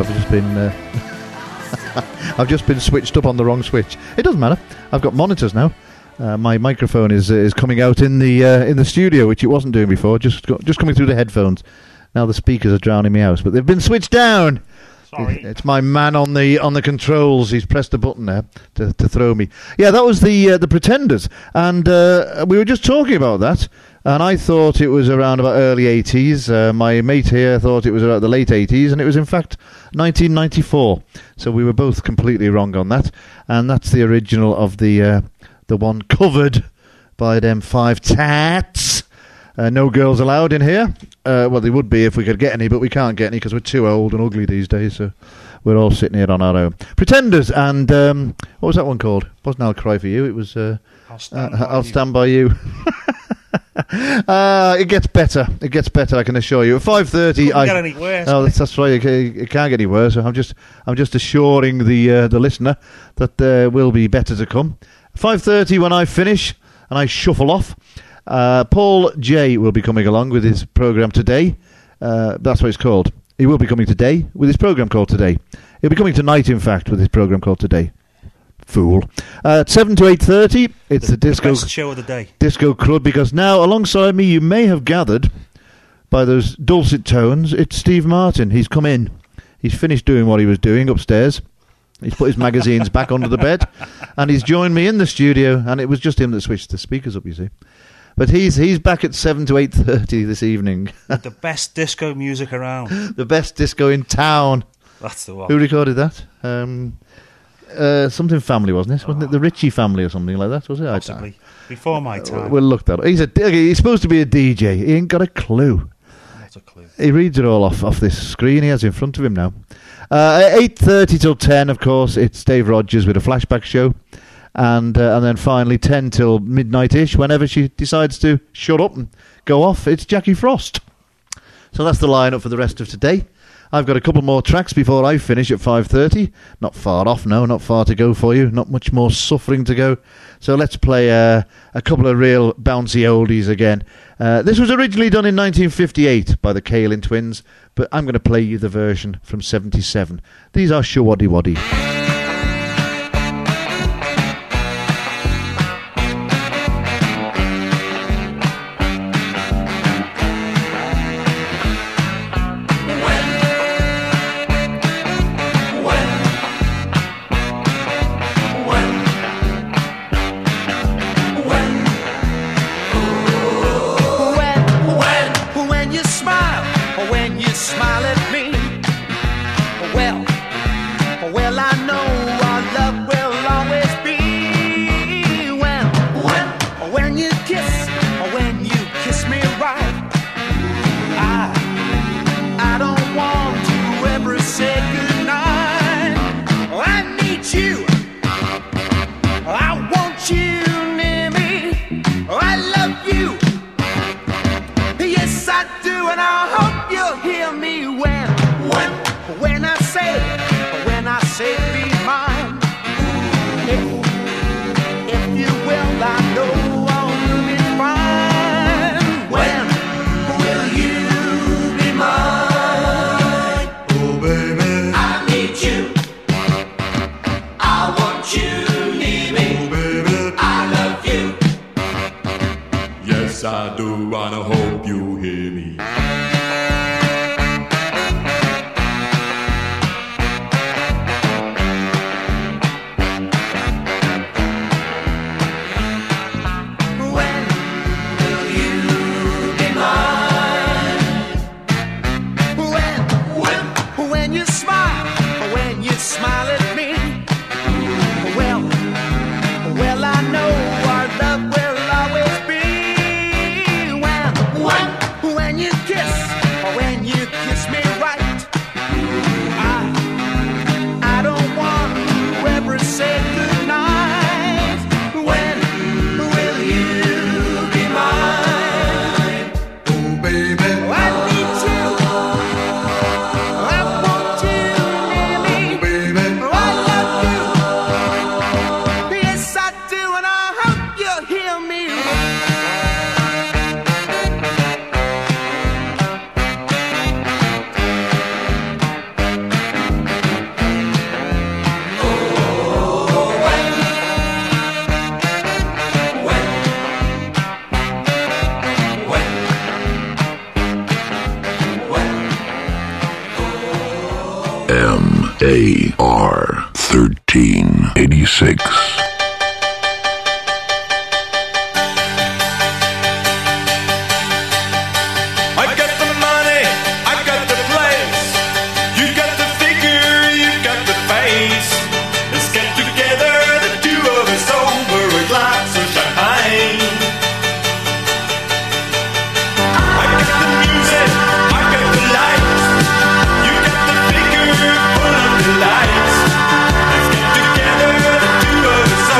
G: I've just been switched up on the wrong switch. It doesn't matter. I've got monitors now. My microphone is coming out in the studio, which it wasn't doing before. Just coming through the headphones. Now the speakers are drowning me out, but they've been switched down.
L: Sorry.
G: It's my man on the controls. He's pressed a button there to throw me. Yeah, that was the Pretenders, and we were just talking about that. And I thought it was around about early 80s. My mate here thought it was around the late 80s, and it was in fact 1994. So we were both completely wrong on that. And that's the original of the one covered by them five tats. No girls allowed in here. Well, they would be if we could get any, but we can't get any because we're too old and ugly these days. So we're all sitting here on our own. Pretenders, and what was that one called? Wasn't I'll Cry For You? It was I'll Stand By You. It gets better. It gets better, I can assure you. At 5:30,
L: Couldn't get any worse.
G: Oh, that's right. It can't get any worse. I'm just assuring the listener that there will be better to come. 5:30 when I finish and I shuffle off. Paul J will be coming along with his program today. That's what it's called. He will be coming today with his program called Today. He'll be coming tonight, in fact, with his program called Today. Fool. 7 to 8:30, it's the disco
L: best show of the day.
G: Disco Club, because now alongside me, you may have gathered by those dulcet tones, it's Steve Martin. He's come in. He's finished doing what he was doing upstairs. He's put his magazines back under the bed, and he's joined me in the studio. And it was just him that switched the speakers up, you see. But he's back at 7 to 8:30 this evening.
L: With the best disco music around.
G: The best disco in town.
L: That's the one.
G: Who recorded that? Something Family, wasn't it? Wasn't it the Ritchie Family or something like that? Was it?
L: Possibly. Before my time.
G: We'll look that up. He's supposed to be a DJ. He ain't got a clue.
L: Not a clue.
G: He reads it all off this screen he has in front of him now. 8:30 till 10, of course, it's Dave Rogers with a flashback show. and then finally 10 till midnight-ish, whenever she decides to shut up and go off, it's Jackie Frost. So that's the lineup for the rest of today. I've got a couple more tracks before I finish at 5:30. Not far off, no, not far to go for you. Not much more suffering to go. So let's play a couple of real bouncy oldies again. This was originally done in 1958 by the Kalin Twins, but I'm going to play you the version from 77. These are Shawaddy Waddy.
N: I do, and I hope you hear me.
K: Smile at me. Well, I know our love will always be when you kiss me right. I don't want to ever say goodnight. When will you be mine?
N: Oh, baby.
K: I need you. I want you near me.
N: Baby.
K: I love you. Yes, I do, and I hope you hear me.
B: MAR 1386.
O: I got the money, I got the place. You got the figure, you got the face. Let's get together, the two of us, over a glass of champagne. I got the music, I got the lights. You got the figure, full of the lights. Let's get together, the two of us,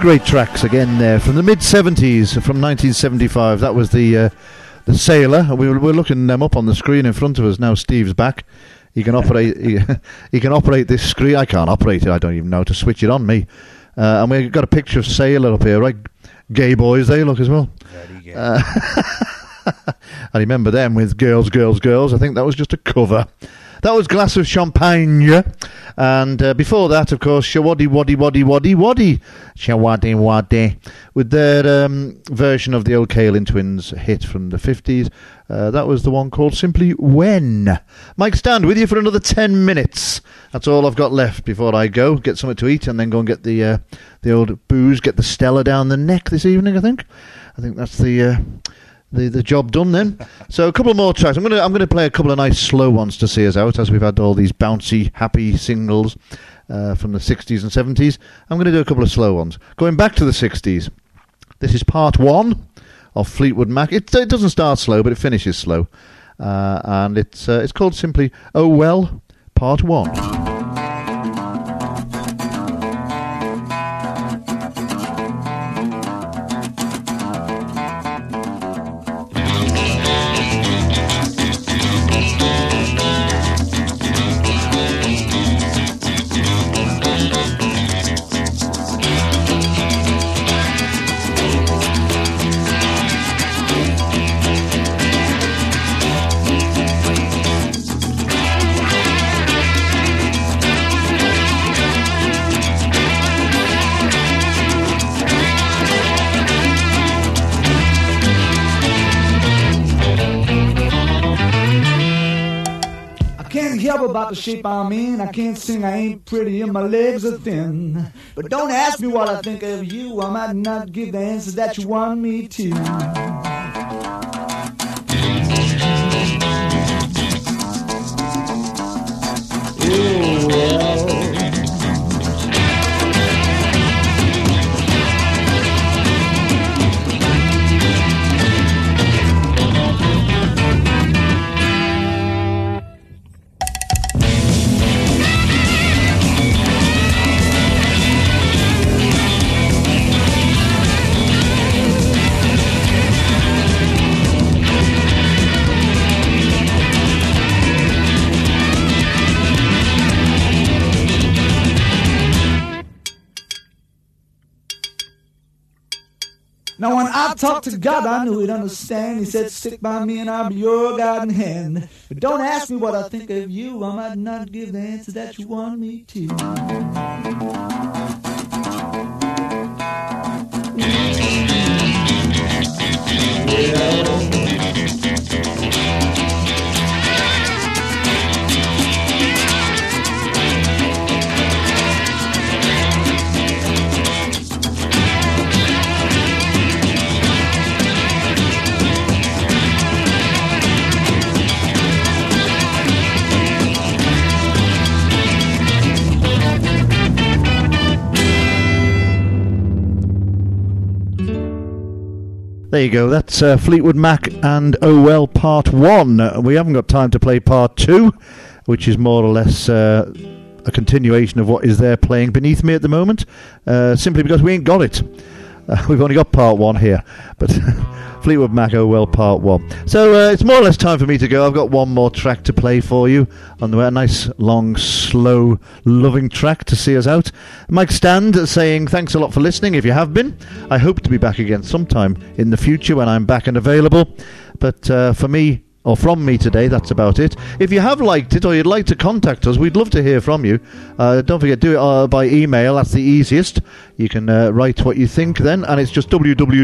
G: great tracks again there from the mid-70s, from 1975. That was the Sailor. We're looking them up on the screen in front of us now. Steve's back. He can operate. He can operate this screen. I can't operate it. I don't even know how to switch it on. Me. And we've got a picture of Sailor up here, right? Gay boys they look as well.
L: Very gay.
G: I remember them with Girls, Girls, Girls. I think that was just a cover. That was Glass of Champagne. And before that, of course, Shawaddy Waddy Waddy Waddy Waddy. Shawaddy Waddy. With their version of the old Kaelin Twins hit from the 50s. That was the one called Simply When. Mike Stand with you for another 10 minutes. That's all I've got left before I go. Get something to eat and then go and get the old booze. Get the Stella down the neck this evening, I think. I think that's the job done then. So a couple more tracks. I'm gonna play a couple of nice slow ones to see us out, as we've had all these bouncy, happy singles from the 60s and 70s. I'm going to do a couple of slow ones. Going back to the 60s. This is part 1 of Fleetwood Mac. It doesn't start slow, but it finishes slow. And it's called simply Oh Well, Part 1.
P: About the shape I'm in, I can't sing, I ain't pretty, and my legs are thin. But don't ask me what I think of you, I might not give the answer that you want me to. Oh, well. Now when I talked to God, I knew he'd understand. He said, stick by me and I'll be your guiding hand. But don't ask me what I think of you, I might not give the answer that you want me to.
G: There you go, that's Fleetwood Mac and Oh Well Part 1. We haven't got time to play Part 2, which is more or less a continuation of what is there playing beneath me at the moment, simply because we ain't got it. We've only got Part 1 here, but Fleetwood Mac, Oh Well Part 1. So it's more or less time for me to go. I've got one more track to play for you on the way. A nice, long, slow, loving track to see us out. Mike Stand saying thanks a lot for listening, if you have been. I hope to be back again sometime in the future when I'm back and available. But for me, or from me today, that's about it. If you have liked it or you'd like to contact us, we'd love to hear from you. Don't forget, do it by email. That's the easiest. You can write what you think then, and it's just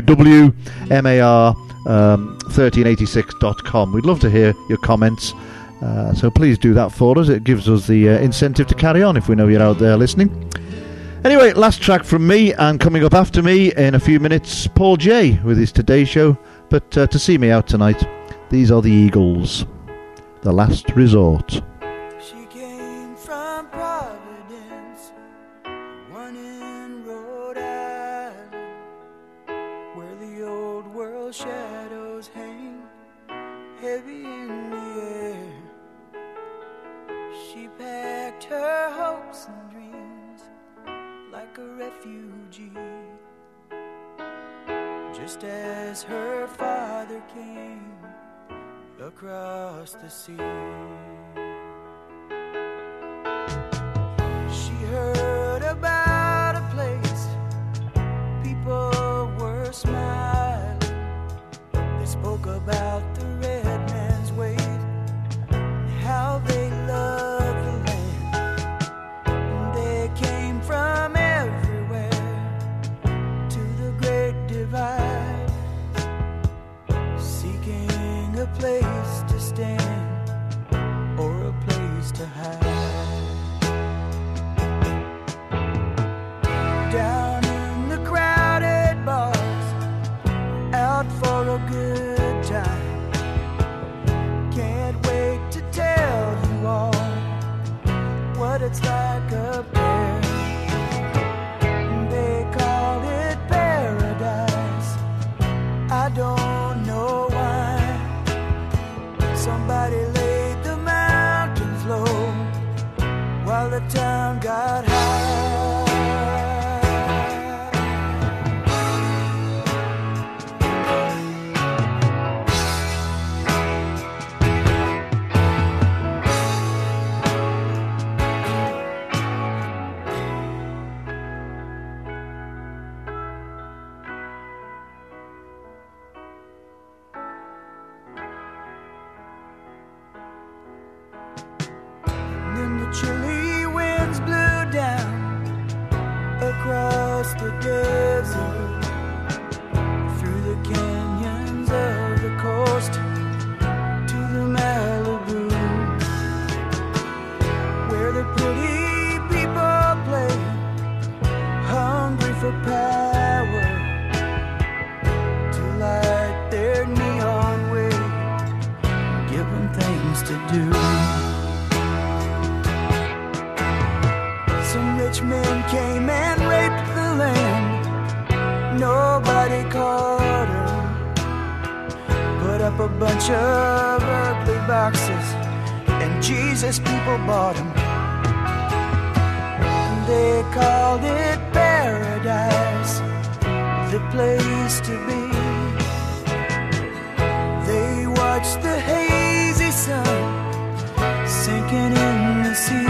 G: www.mar1386.com. We'd love to hear your comments, so please do that for us. It gives us the incentive to carry on if we know you're out there listening. Anyway, last track from me, and coming up after me in a few minutes, Paul J with his Today Show. But to see me out tonight, these are the Eagles, The Last Resort.
Q: She came from Providence, one in Rhode Island, where the old world shadows hang heavy in the air. She packed her hopes and dreams like a refugee just as her father came across the sea. She heard about a place people were smiling. They spoke about the red man's ways, how they loved the land. And they came from everywhere to the great divide, seeking a place to stand or a place to hide. Down in the crowded bars, out for a good time. Can't wait to tell you all what it's like up there. They call it paradise. I don't know why. Somebody laid the mountains low while the town got high. Then the chilly winds blew down across the desert, through the canyons of the coast to the Malibu, where the pretty people play, hungry for power, to light their neon way, give them things to do. Some rich men came and raped the land. Nobody caught them. Put up a bunch of ugly boxes, and Jesus people bought them. They called it paradise, the place to be. They watched the hazy sun sinking in the sea.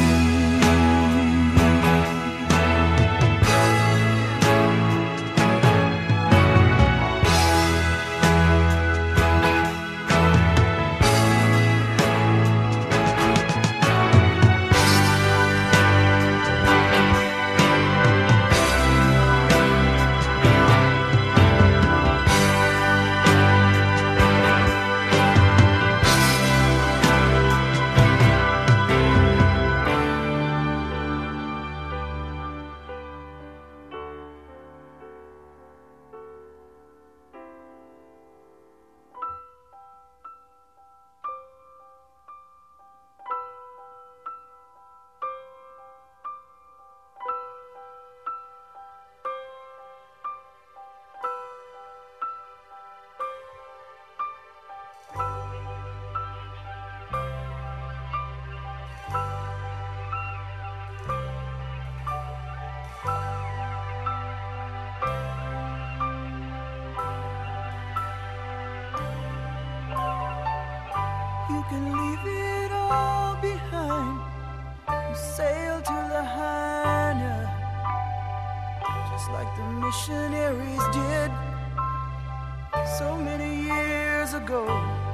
Q: You can leave it all behind and sail to Lahaina, just like the missionaries did so many years ago.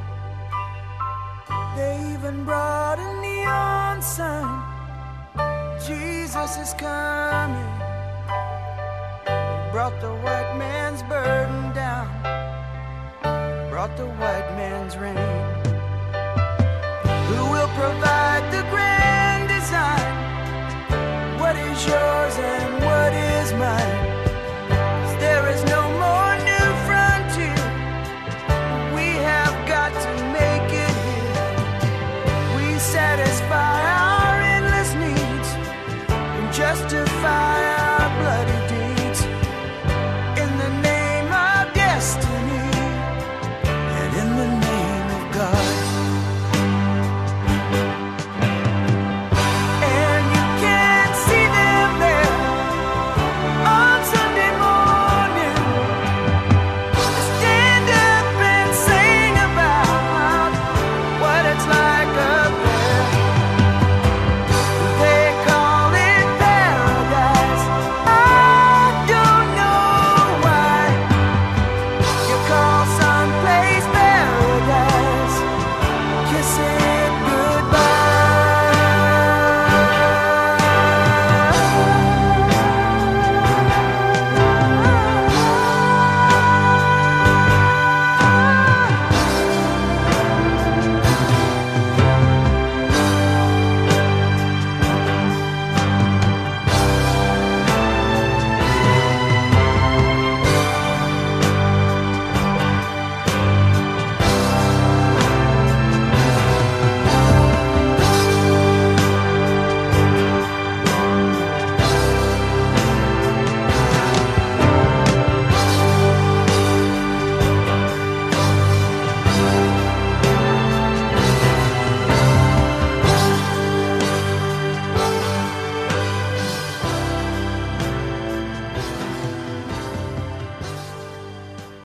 Q: They even brought a neon sign, Jesus is coming. They brought the white man's burden down, brought the white man's rain. Who will provide